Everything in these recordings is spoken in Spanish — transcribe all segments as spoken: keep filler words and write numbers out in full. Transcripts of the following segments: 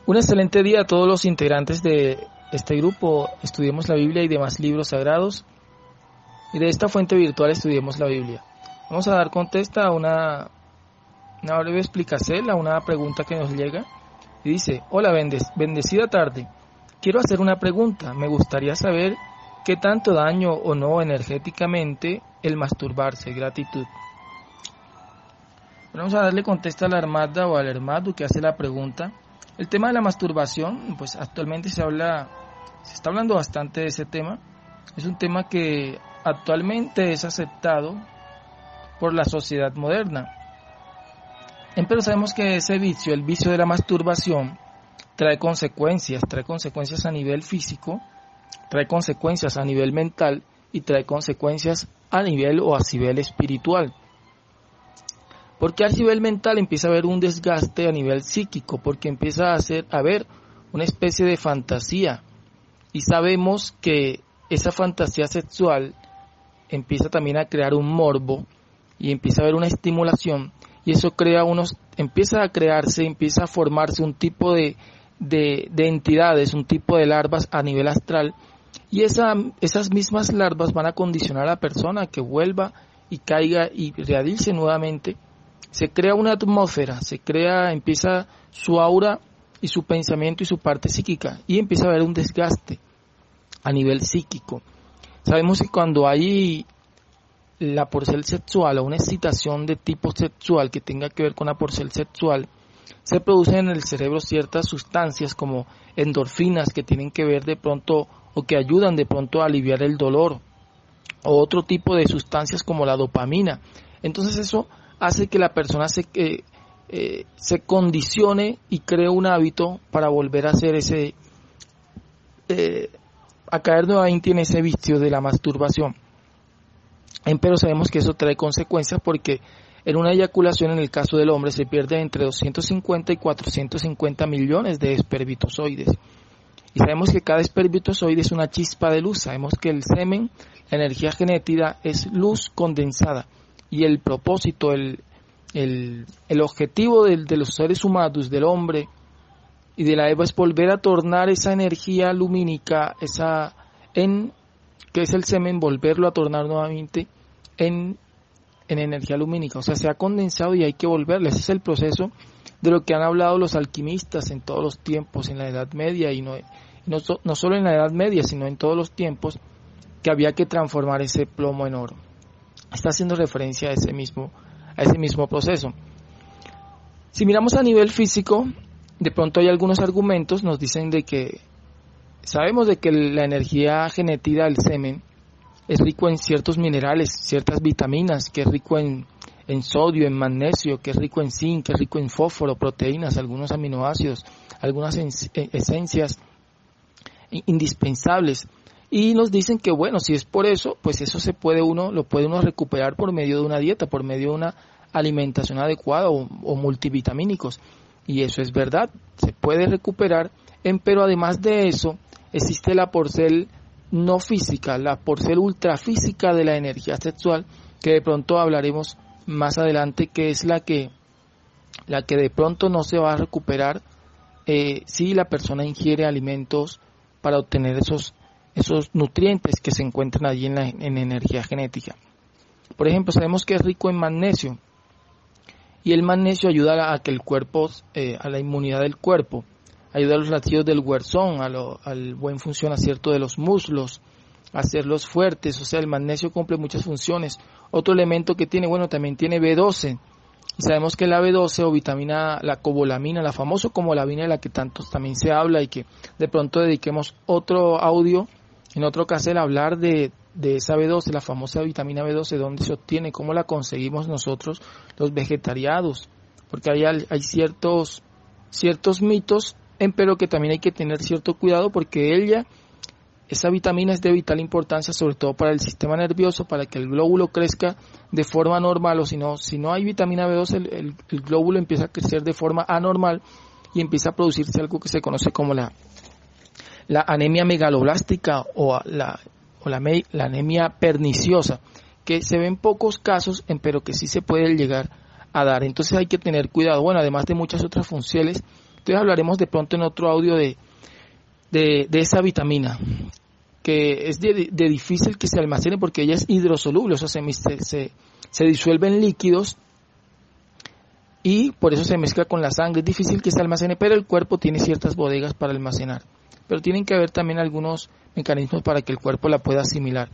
Un excelente día a todos los integrantes de este grupo. Estudiemos la Biblia y demás libros sagrados. Y de esta fuente virtual estudiemos la Biblia. Vamos a dar contesta a una, una breve explicación a una pregunta que nos llega. Y dice: hola, bendecida tarde. Quiero hacer una pregunta. Me gustaría saber qué tanto daño o no energéticamente el masturbarse. Gratitud. Vamos a darle contesta a la hermada o al hermano que hace la pregunta. El tema de la masturbación, pues actualmente se habla, se está hablando bastante de ese tema. Es un tema que actualmente es aceptado por la sociedad moderna. Pero sabemos que ese vicio, el vicio de la masturbación, trae consecuencias, trae consecuencias a nivel físico, trae consecuencias a nivel mental y trae consecuencias a nivel o a nivel espiritual. Porque a nivel mental empieza a haber un desgaste a nivel psíquico, porque empieza a, hacer, a haber una especie de fantasía. Y sabemos que esa fantasía sexual empieza también a crear un morbo y empieza a haber una estimulación. Y eso crea unos, empieza a crearse, empieza a formarse un tipo de, de, de entidades, un tipo de larvas a nivel astral. Y esa, esas mismas larvas van a condicionar a la persona a que vuelva y caiga y realice nuevamente. Se crea una atmósfera, se crea, empieza su aura y su pensamiento y su parte psíquica y empieza a haber un desgaste a nivel psíquico. Sabemos que cuando hay la porcel sexual o una excitación de tipo sexual que tenga que ver con la porcel sexual, se producen en el cerebro ciertas sustancias como endorfinas que tienen que ver de pronto o que ayudan de pronto a aliviar el dolor, o otro tipo de sustancias como la dopamina. Entonces eso hace que la persona se, eh, eh, se condicione y cree un hábito para volver a hacer ese, eh, a caer nuevamente en ese vicio de la masturbación. Pero sabemos que eso trae consecuencias porque en una eyaculación, en el caso del hombre, se pierde entre doscientos cincuenta y cuatrocientos cincuenta millones de espermatozoides. Y sabemos que cada espermatozoide es una chispa de luz. Sabemos que el semen, la energía genética, es luz condensada. Y el propósito, el, el, el objetivo de, de los seres humanos, del hombre y de la Eva, es volver a tornar esa energía lumínica, esa en que es el semen, volverlo a tornar nuevamente en, en energía lumínica. O sea, se ha condensado y hay que volverlo. Ese es el proceso de lo que han hablado los alquimistas en todos los tiempos, en la Edad Media, y no, no, no solo en la Edad Media, sino en todos los tiempos, que había que transformar ese plomo en oro. Está haciendo referencia a ese mismo, a ese mismo proceso. Si miramos a nivel físico, de pronto hay algunos argumentos, nos dicen de que sabemos de que la energía genética del semen es rico en ciertos minerales, ciertas vitaminas, que es rico en, en sodio, en magnesio, que es rico en zinc, que es rico en fósforo, proteínas, algunos aminoácidos, algunas esencias indispensables. Y nos dicen que bueno, si es por eso, pues eso se puede uno, lo puede uno recuperar por medio de una dieta, por medio de una alimentación adecuada o, o multivitamínicos. Y eso es verdad, se puede recuperar, en, pero además de eso, existe la porcel no física, la porcel ultrafísica de la energía sexual, que de pronto hablaremos más adelante, que es la que, la que de pronto no se va a recuperar eh, si la persona ingiere alimentos para obtener esos esos nutrientes que se encuentran allí en la en energía genética. Por ejemplo, sabemos que es rico en magnesio, y el magnesio ayuda a que el cuerpo, eh, a la inmunidad del cuerpo, ayuda a los latidos del corazón, a lo, al buen funcionamiento de los muslos, a hacerlos fuertes. O sea, el magnesio cumple muchas funciones. Otro elemento que tiene, bueno, también tiene B doce, y sabemos que la B doce o vitamina, la cobalamina, la famosa cobalamina de la que tanto también se habla, y que de pronto dediquemos otro audio en otro caso el hablar de, de esa B doce, la famosa vitamina B doce, dónde se obtiene, cómo la conseguimos nosotros los vegetarianos, porque hay, hay ciertos, ciertos mitos, pero que también hay que tener cierto cuidado, porque ella, esa vitamina es de vital importancia, sobre todo para el sistema nervioso, para que el glóbulo crezca de forma normal, o si no, si no hay vitamina B doce, el, el, el glóbulo empieza a crecer de forma anormal y empieza a producirse algo que se conoce como la la anemia megaloblástica o la, o la, la anemia perniciosa, que se ven pocos casos, pero que sí se puede llegar a dar. Entonces hay que tener cuidado. Bueno, además de muchas otras funciones Entonces hablaremos de pronto en otro audio de, de, de esa vitamina, que es de, de difícil que se almacene porque ella es hidrosoluble, o sea, se, se, se disuelve en líquidos y por eso se mezcla con la sangre. Es difícil que se almacene, pero el cuerpo tiene ciertas bodegas para almacenar. Pero tienen que haber también algunos mecanismos para que el cuerpo la pueda asimilar.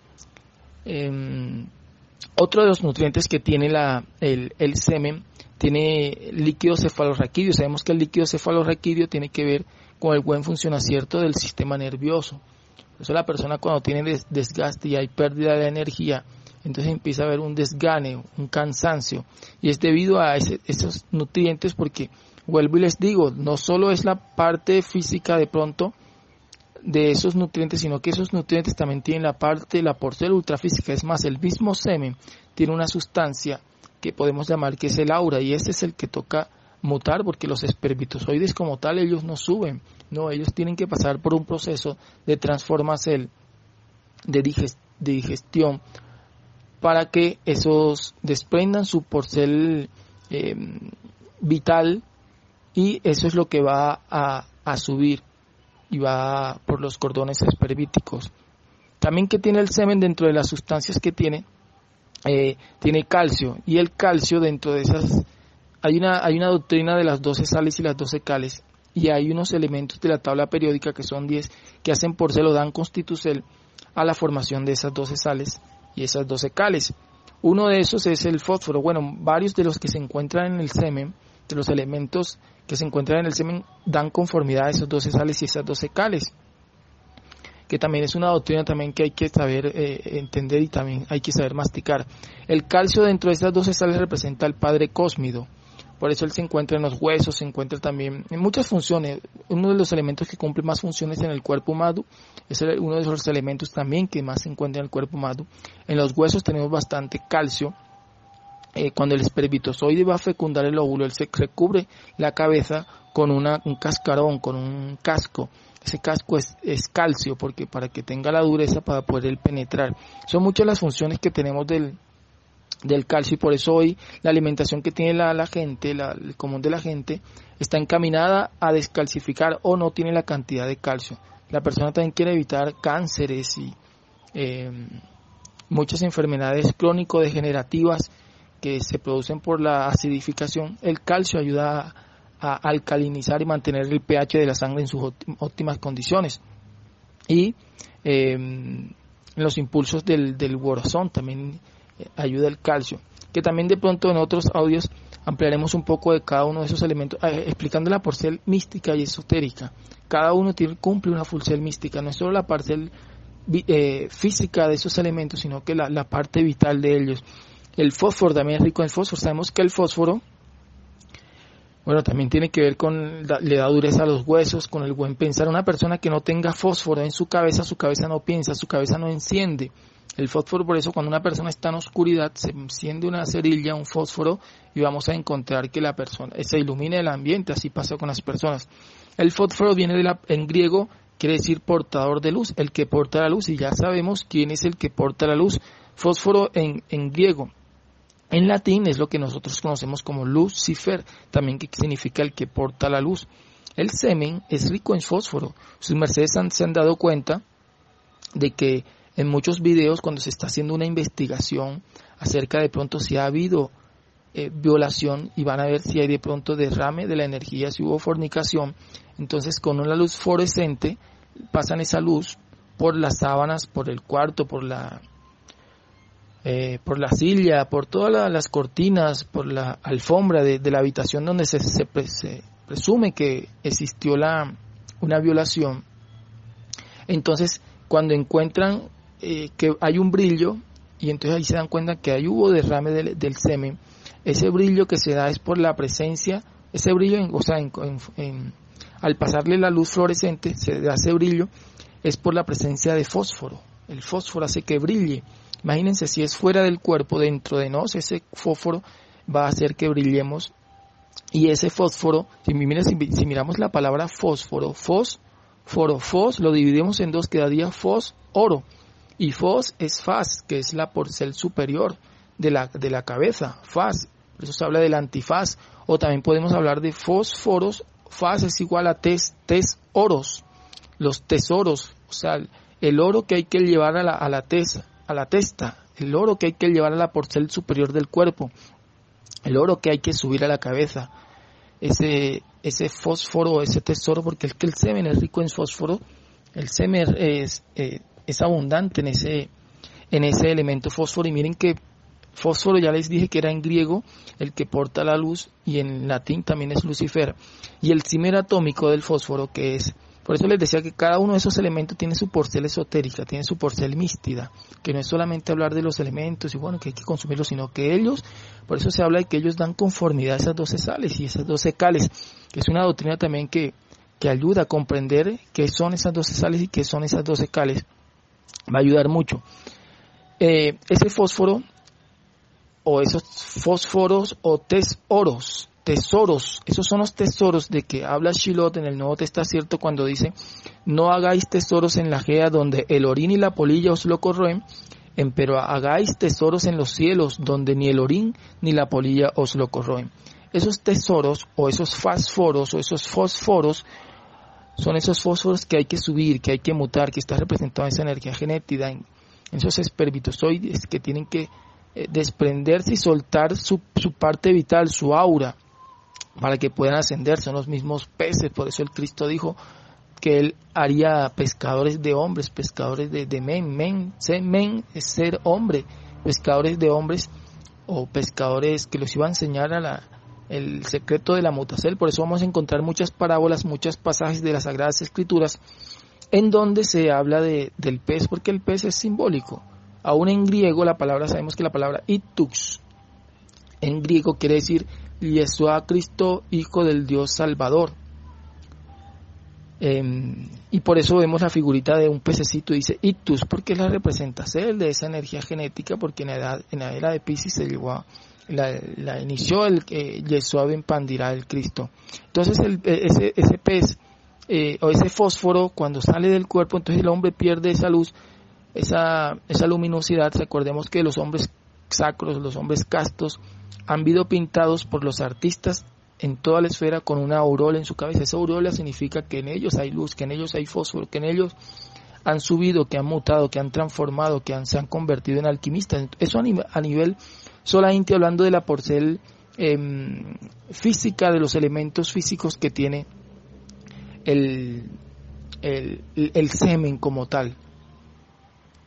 Eh, otro de los nutrientes que tiene la, el, el semen, tiene líquido cefalorraquídeo. Sabemos que el líquido cefalorraquídeo tiene que ver con el buen funcionamiento del sistema nervioso. Por eso la persona cuando tiene des, desgaste y hay pérdida de energía, entonces empieza a haber un desgane, un cansancio. Y es debido a ese, esos nutrientes porque, vuelvo y les digo, no solo es la parte física de pronto de esos nutrientes, sino que esos nutrientes también tienen la parte, la porción ultrafísica. Es más, el mismo semen tiene una sustancia que podemos llamar que es el aura, y ese es el que toca mutar, porque los espermatozoides como tal, ellos no suben, no, ellos tienen que pasar por un proceso de transformación, de, digest, de digestión, para que esos desprendan su porcel eh, vital, y eso es lo que va a, a subir y va por los cordones espermíticos. También que tiene el semen dentro de las sustancias que tiene, eh, tiene calcio, y el calcio dentro de esas, hay una, hay una doctrina de las doce sales y las doce cales, y hay unos elementos de la tabla periódica que son diez, que hacen porcel o dan constitucel a la formación de esas doce sales y esas doce cales. Uno de esos es el fósforo. Bueno, varios de los que se encuentran en el semen, de los elementos que se encuentran en el semen, dan conformidad a esas doce sales y esas doce cales, que también es una doctrina también que hay que saber eh, entender y también hay que saber masticar. El calcio dentro de esas doce sales representa al Padre Cósmido, por eso él se encuentra en los huesos, se encuentra también en muchas funciones. Uno de los elementos que cumple más funciones en el cuerpo humano es uno de esos elementos también que más se encuentra en el cuerpo humano. En los huesos tenemos bastante calcio. Eh, cuando el espermatozoide va a fecundar el óvulo, él se recubre la cabeza con una, un cascarón, con un casco. Ese casco es, es calcio, porque para que tenga la dureza para poder él penetrar. Son muchas las funciones que tenemos del, del calcio, y por eso hoy la alimentación que tiene la, la gente, la, el común de la gente, está encaminada a descalcificar o no tiene la cantidad de calcio. La persona también quiere evitar cánceres y eh, muchas enfermedades crónico-degenerativas que se producen por la acidificación. El calcio ayuda a, a alcalinizar y mantener el pH de la sangre en sus óptimas condiciones. Y eh, los impulsos del, del corazón también eh, ayuda el calcio. Que también de pronto en otros audios ampliaremos un poco de cada uno de esos elementos, eh, explicando la porcel mística y esotérica. Cada uno tiene, cumple una porcel mística, no es solo la parcel eh, física de esos elementos, sino que la, la parte vital de ellos. El fósforo también es rico en fósforo. Sabemos que el fósforo, bueno, también tiene que ver con, le da dureza a los huesos, con el buen pensar. Una persona que no tenga fósforo en su cabeza, su cabeza no piensa, su cabeza no enciende. El fósforo, por eso cuando una persona está en oscuridad, se enciende una cerilla, un fósforo, y vamos a encontrar que la persona, se ilumina el ambiente. Así pasa con las personas. El fósforo viene de la, en griego, quiere decir portador de luz, el que porta la luz, y ya sabemos quién es el que porta la luz. Fósforo en, en griego. En latín es lo que nosotros conocemos como Lucifer, también que significa el que porta la luz. El semen es rico en fósforo. Sus mercedes han, se han dado cuenta de que en muchos videos, cuando se está haciendo una investigación acerca de pronto si ha habido eh, violación, y van a ver si hay de pronto derrame de la energía, si hubo fornicación, entonces con una luz fluorescente pasan esa luz por las sábanas, por el cuarto, por la Eh, por la silla, por todas la, las cortinas, por la alfombra de, de la habitación donde se, se, se presume que existió la, una violación. Entonces, cuando encuentran eh, que hay un brillo, y entonces ahí se dan cuenta que ahí hubo derrame del, del semen, ese brillo que se da es por la presencia, ese brillo, en, o sea, en, en, en, al pasarle la luz fluorescente, se da ese brillo, es por la presencia de fósforo. El fósforo hace que brille. Imagínense si es fuera del cuerpo, dentro de nosotros, ese fósforo va a hacer que brillemos. Y ese fósforo, si, mira, si, si miramos la palabra fósforo, fos, foro, fos, lo dividimos en dos, quedaría fos, oro. Y fos es faz, que es la porcel superior de la, de la cabeza, faz. Por eso se habla del antifaz. O también podemos hablar de fósforos fas es igual a tes, tes oros, los tesoros, o sea, el oro que hay que llevar a la, a la tes, a la testa, el oro que hay que llevar a la porcel superior del cuerpo, el oro que hay que subir a la cabeza, ese ese fósforo, ese tesoro, porque es que el semen es rico en fósforo, el semen es, eh, es abundante en ese en ese elemento fósforo, y miren que fósforo ya les dije que era en griego el que porta la luz, y en latín también es Lucifer, y el cimer atómico del fósforo, que es, por eso les decía que cada uno de esos elementos tiene su porcel esotérica, tiene su porcel místida, que no es solamente hablar de los elementos y bueno, que hay que consumirlos, sino que ellos, por eso se habla de que ellos dan conformidad a esas doce sales y esas doce cales, que es una doctrina también que, que ayuda a comprender qué son esas doce sales y qué son esas doce cales, va a ayudar mucho. Eh, ese fósforo, o esos fósforos o tesoros, tesoros, esos son los tesoros de que habla Shilot en el Nuevo Testamento cuando dice: no hagáis tesoros en la gea donde el orín y la polilla os lo corroen, pero hagáis tesoros en los cielos donde ni el orín ni la polilla os lo corroen. Esos tesoros o esos fósforos o esos fósforos son esos fósforos que hay que subir, que hay que mutar, que está representado en esa energía genética, en, en esos espermatozoides que tienen que eh, desprenderse y soltar su, su parte vital, su aura, para que puedan ascender. Son los mismos peces, por eso el Cristo dijo que él haría pescadores de hombres, pescadores de, de men, men, ser men es ser hombre, pescadores de hombres o pescadores que los iba a enseñar a la, el secreto de la mutacel. Por eso vamos a encontrar muchas parábolas, muchos pasajes de las Sagradas Escrituras en donde se habla de, del pez, porque el pez es simbólico. Aún en griego la palabra, sabemos que la palabra itux en griego quiere decir Yeshua Cristo, Hijo del Dios Salvador. Eh, y por eso vemos la figurita de un pececito, dice Ictus, porque es la representación de esa energía genética, porque en la, edad, en la era de Piscis se llegó a, la, la inició el eh, Yeshua Ben Pandirá, el Cristo. Entonces el, ese, ese pez eh, o ese fósforo cuando sale del cuerpo, entonces el hombre pierde esa luz, esa, esa luminosidad. Recordemos que los hombres sacros, los hombres castos, han sido pintados por los artistas en toda la esfera con una aureola en su cabeza. Esa aureola significa que en ellos hay luz, que en ellos hay fósforo, que en ellos han subido, que han mutado, que han transformado, que han, se han convertido en alquimistas. Eso a nivel, a nivel solamente hablando de la porcel eh, física, de los elementos físicos que tiene el, el, el semen como tal.